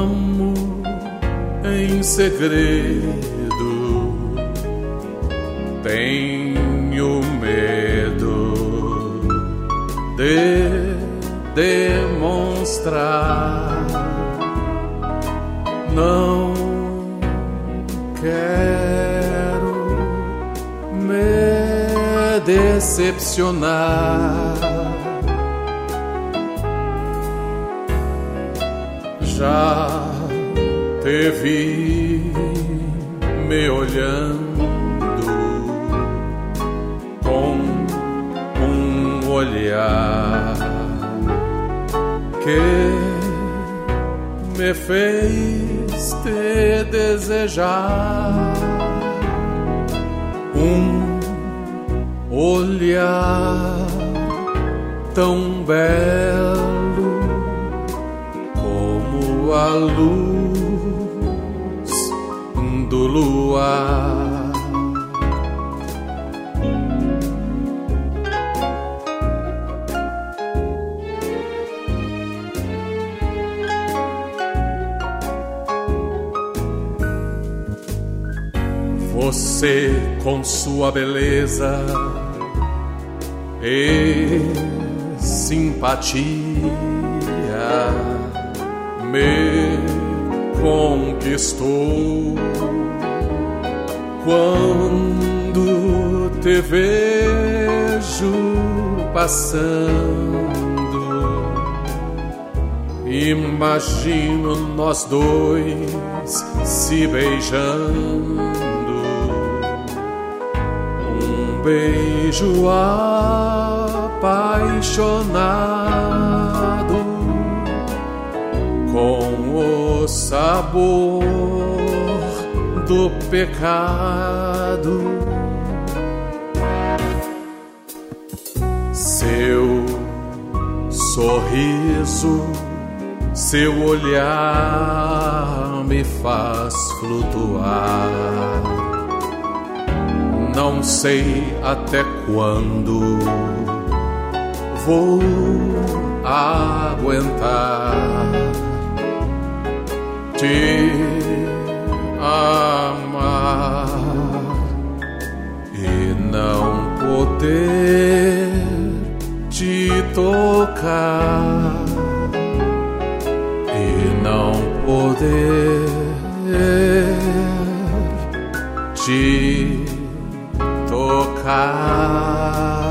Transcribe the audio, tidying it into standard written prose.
amo em segredo, tenho medo de demonstrar. Não quero me decepcionar. Já te vi me olhando com um olhar que me fez te desejar. Um olhar tão belo como a luz do luar. Você com sua beleza e simpatia me conquistou. Quando te vejo passando, imagino nós dois se beijando. Um beijo apaixonado com o sabor do pecado. Seu sorriso, seu olhar me faz flutuar. Não sei até quando vou aguentar te amar e não poder te tocar, e não poder te tocar.